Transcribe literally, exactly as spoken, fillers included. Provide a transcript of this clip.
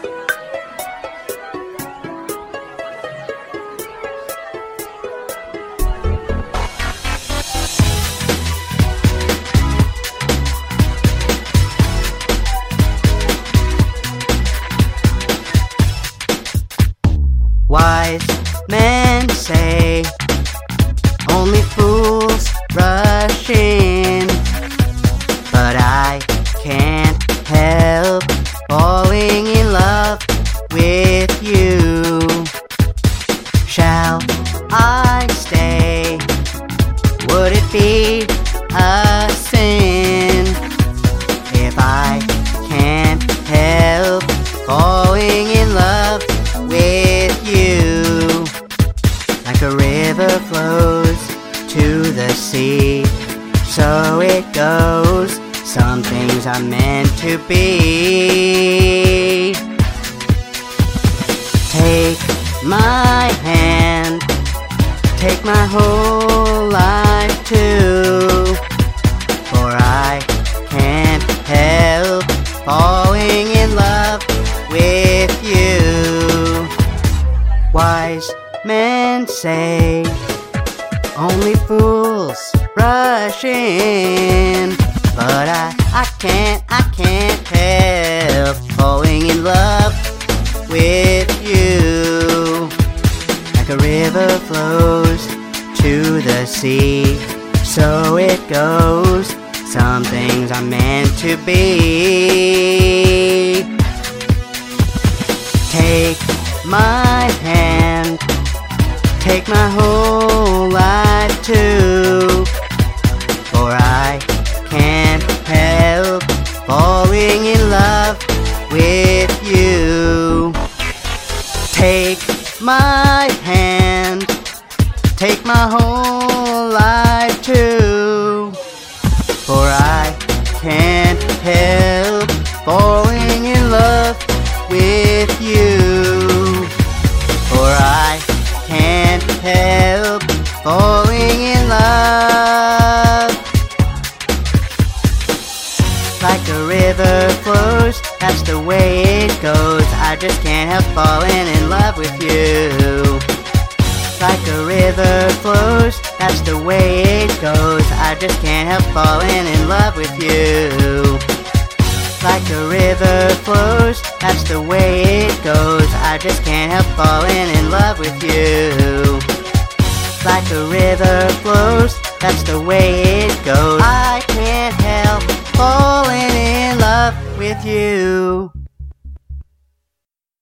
Wise men say only fools rush in, but I can't help falling in love with you. Shall I stay? Would it be a sin if I can't help falling in love with you? Like a river flows to the sea, so it goes. Some things are meant to be. Take my hand, take my whole life too, for I can't help falling in love with you. Wise men say only fools rush in, but I, I can't, I can't help falling in love with you. Like a river flows to the sea, so it goes. Some things are meant to be. Take my hand, take my whole life too, for I can't help falling in love with you. Take my hand, take my whole life too, for I can't help falling in love with you. For I can't help falling in love. Like a river flows, that's the way it goes. I just can't help falling in love with you. Like a river flows, that's the way it goes. I just can't help falling in love with you. Like a river flows, that's the way it goes. I just can't help falling in love with you. Like a river flows, that's the way it goes. I can't help falling in love with you.